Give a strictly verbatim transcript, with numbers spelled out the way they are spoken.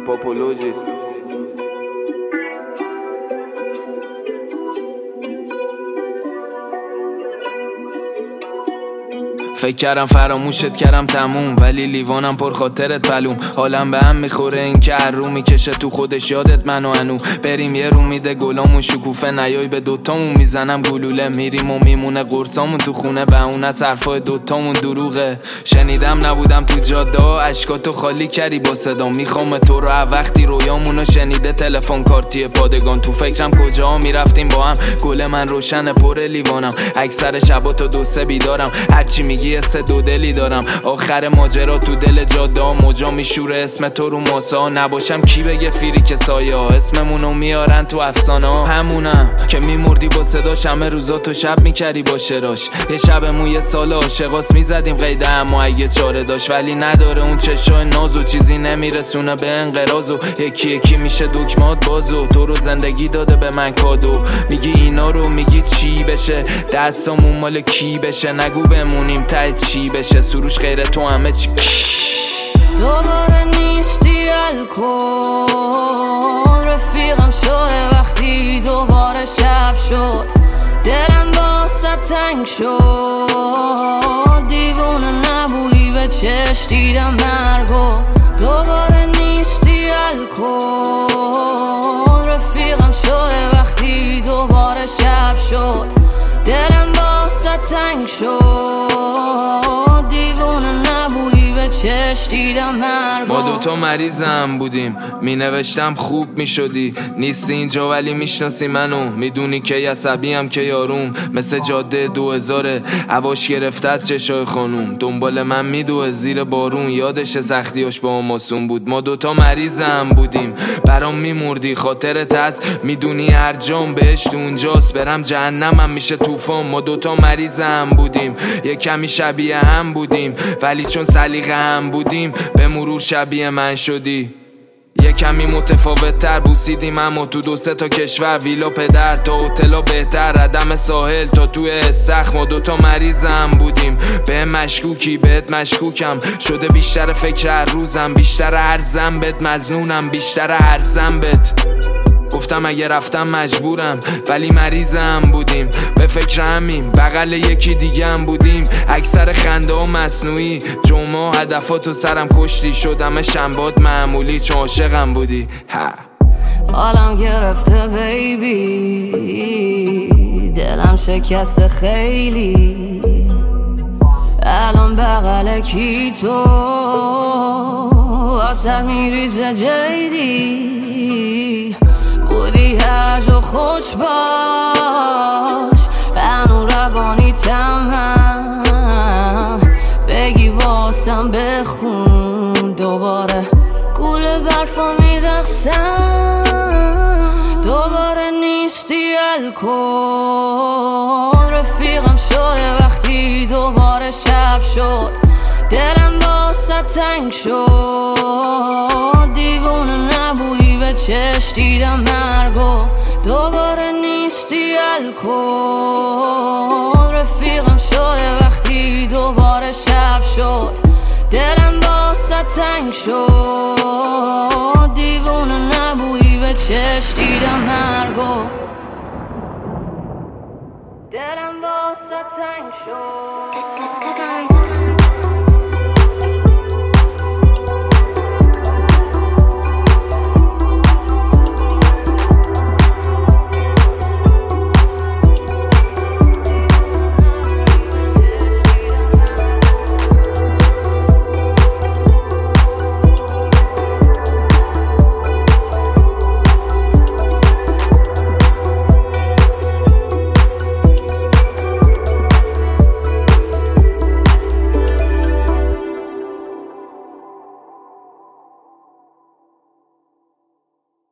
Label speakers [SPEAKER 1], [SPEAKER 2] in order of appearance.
[SPEAKER 1] پاپولوژیست. فکر کردم فراموشت کردم تموم، ولی لیوانم پر خاطرت پلوم. حالم به هم میخوره این که هر رو میکشه تو خودش یادت منو انو. بریم یه رو میده گلامون شکوفه، نیای به دوتامون میزنم گلوله. میریم و میمونه قرصامون تو خونه، به اون از حرفای دوتامون دروغه. شنیدم نبودم تو جاده ها، اشکاتو خالی کردی با صدا. میخوام تو رو وقتی رویامونو شنیده تلفن کارتی پادگان. تو فکرم کجا میرفتیم با هم، گل من روشن پر لیوانم. اکثر شبا تو دو سه بیدارم، هرچی میگی یه سه دو دلی دارم. آخر ماجرا تو دل جاده ها موجا میشوره اسم تو رو ماسا. نباشم کی بگه فیری که سایه ها اسممونو میارن تو افسانه ها. همونم که میمردی با صداش، همه روزا تو شب میکردی با شراش. یه شبمون یه سال عاشقاس میزدیم قیده، اما اگه چاره داشت ولی نداره اون چشای نازو. چیزی نمیرسونه به انقراض و یکی یکی میشه دکمات بازو. تو رو زندگی داده به من کادو، میگی اینا رو میگی چی بشه، دستامون مال کی بشه. نگو بمونیم ته چی بشه، سروش غیر تو همه چی.
[SPEAKER 2] دوباره نیستی الکل، رفیقم شده وقتی دوباره شب شد. دلم واسه تنگ شد، دیوونه نبودی به چش دیدم مرگو. دوباره نیستی الکل، رفیقم شده وقتی دوباره شب شد. دلم واسه تنگ شد، دیوونه نبودی به چش دیدم مرگو.
[SPEAKER 1] ما دوتا مریضم بودیم، می نوشتم خوب می شدی. نیستی اینجا ولی میشناسی منو، میدونی که عصبیم که یاروم. مثل جاده دو هزاره هواش گرفته از چشای خانوم. دنبال من میدوه زیر بارون، یادش سختیاش با ماسون بود. ما دوتا مریضم بودیم، برام میمردی خاطرت هست. میدونی هر جام بهشت اونجاست، برم جهنمم میشه طوفان. ما دوتا مریضم بودیم، یه کمی شبیه هم بودیم، ولی چون سلیقه هم بودیم به مرور شبیه من شدی. یه کمی متفاوت تر بوسیدیم، اما تو دو سه تا کشور. ویلا پدر تا هتلا بهتر، ردم ساحل تا توی استخ. ما دوتا مریضم بودیم، به مشکوکی بهت مشکوکم. شده بیشتر فکر هر روزم، بیشتر هر ذنبت مظنونم، بیشتر هر ذنبت. گفتم اگه رفتم مجبورم، ولی مریضم بودیم. به فکر همین بغل یکی دیگه هم بودیم. اکثر خنده ها مصنوعی، جمعه هدفاتو سرم کشتی. شدم شنبات معمولی چون عاشقم بودی. ها
[SPEAKER 2] حالم گرفته بیبی، دلم شکسته خیلی. الان بغل کی تو واسه میریزه جیدی. بودی هر جا خوش باش، هنو روانی تمام. بگی واسم بخون دوباره، گول برفا میرخسم. دوباره نیستی الکل، رفیقم شده وقتی دوباره شب شد. دلم واسه تنگ شد، دیوونه نبودی به چش دیدم مرگو. دوباره نیستی الکل، رفیقم شده وقتی دوباره شب شد. دلم واسه تنگ شد، دیوونه نبودی به چش دیدم مرگو. دلم واسه تنگ شد.